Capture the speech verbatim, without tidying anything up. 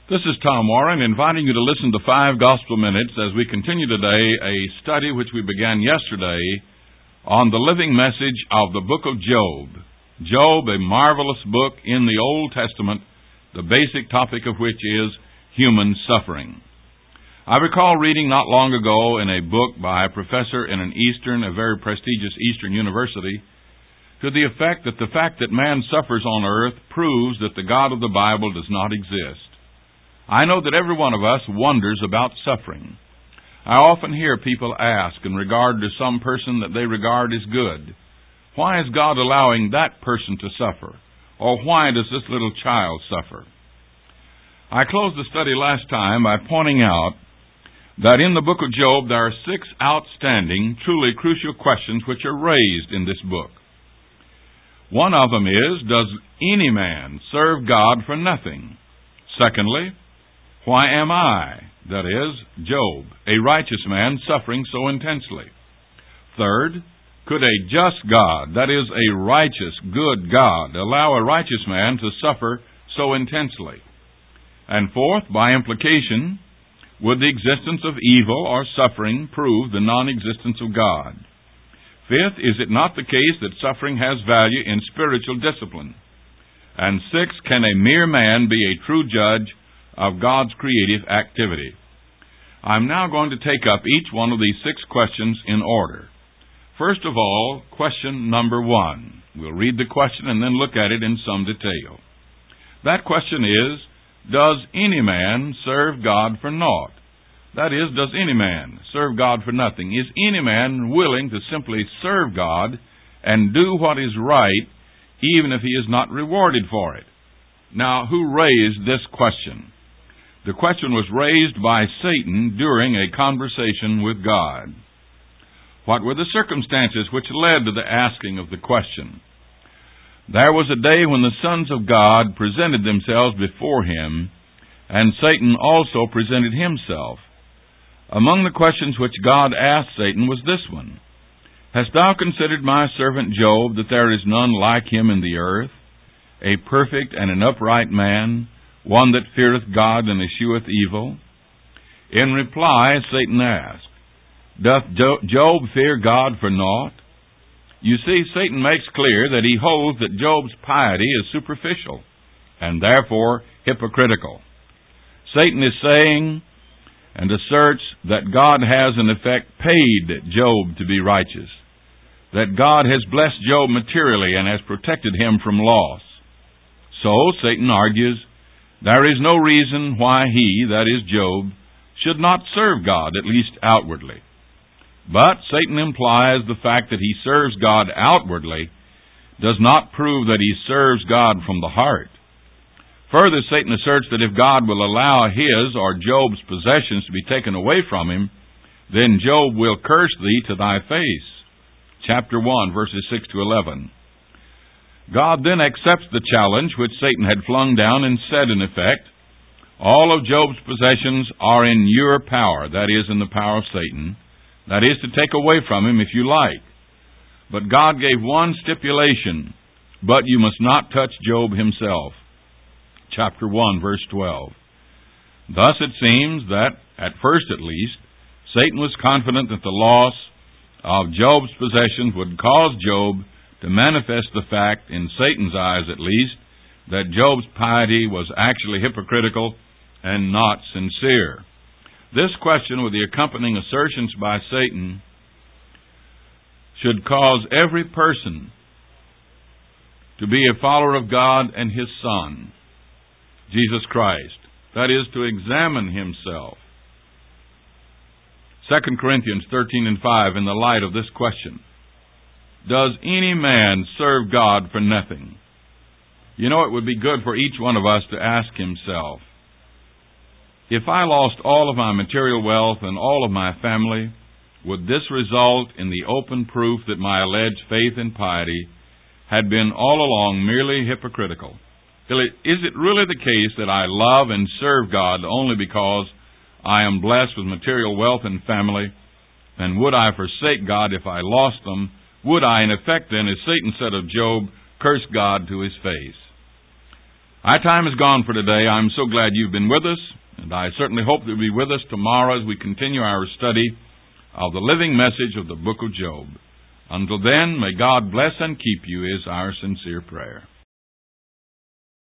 This is Tom Warren inviting you to listen to Five Gospel Minutes as we continue today a study which we began yesterday on the living message of the book of Job. Job, a marvelous book in the Old Testament, the basic topic of which is human suffering. I recall reading not long ago in a book by a professor in an Eastern, a very prestigious Eastern university, to the effect that the fact that man suffers on earth proves that the God of the Bible does not exist. I know that every one of us wonders about suffering. I often hear people ask in regard to some person that they regard as good, why is God allowing that person to suffer? Or why does this little child suffer? I closed the study last time by pointing out that in the book of Job there are six outstanding, truly crucial questions which are raised in this book. One of them is, does any man serve God for nothing? Secondly, why am I, that is, Job, a righteous man, suffering so intensely? Third, could a just God, that is, a righteous, good God, allow a righteous man to suffer so intensely? And fourth, by implication, would the existence of evil or suffering prove the non-existence of God? Fifth, is it not the case that suffering has value in spiritual discipline? And sixth, can a mere man be a true judge of God's creative activity? I'm now going to take up each one of these six questions in order. First of all, question number one. We'll read the question and then look at it in some detail. That question is, does any man serve God for naught? That is, does any man serve God for nothing? Is any man willing to simply serve God and do what is right, even if he is not rewarded for it? Now, who raised this question? The question was raised by Satan during a conversation with God. What were the circumstances which led to the asking of the question? There was a day when the sons of God presented themselves before him, and Satan also presented himself. Among the questions which God asked Satan was this one: Hast thou considered my servant Job, that there is none like him in the earth, a perfect and an upright man, one that feareth God and escheweth evil? In reply, Satan asked, Doth Job fear God for naught? You see, Satan makes clear that he holds that Job's piety is superficial and therefore hypocritical. Satan is saying and asserts that God has in effect paid Job to be righteous, that God has blessed Job materially and has protected him from loss. So, Satan argues, there is no reason why he, that is Job, should not serve God, at least outwardly. But Satan implies the fact that he serves God outwardly does not prove that he serves God from the heart. Further, Satan asserts that if God will allow his or Job's possessions to be taken away from him, then Job will curse thee to thy face. Chapter one, verses six to eleven. God then accepts the challenge which Satan had flung down and said, in effect, all of Job's possessions are in your power, that is, in the power of Satan, that is, to take away from him if you like. But God gave one stipulation, but you must not touch Job himself. Chapter one, verse twelve. Thus it seems that, at first at least, Satan was confident that the loss of Job's possessions would cause Job to manifest the fact, in Satan's eyes at least, that Job's piety was actually hypocritical and not sincere. This question, with the accompanying assertions by Satan, should cause every person to be a follower of God and His Son, Jesus Christ. That is, to examine himself. Second Corinthians thirteen and five, in the light of this question. Does any man serve God for nothing? You know, it would be good for each one of us to ask himself, if I lost all of my material wealth and all of my family, would this result in the open proof that my alleged faith and piety had been all along merely hypocritical? Is it really the case that I love and serve God only because I am blessed with material wealth and family, and would I forsake God if I lost them? Would I, in effect then, as Satan said of Job, curse God to his face? Our time is gone for today. I'm so glad you've been with us, and I certainly hope that you'll be with us tomorrow as we continue our study of the living message of the book of Job. Until then, may God bless and keep you is our sincere prayer.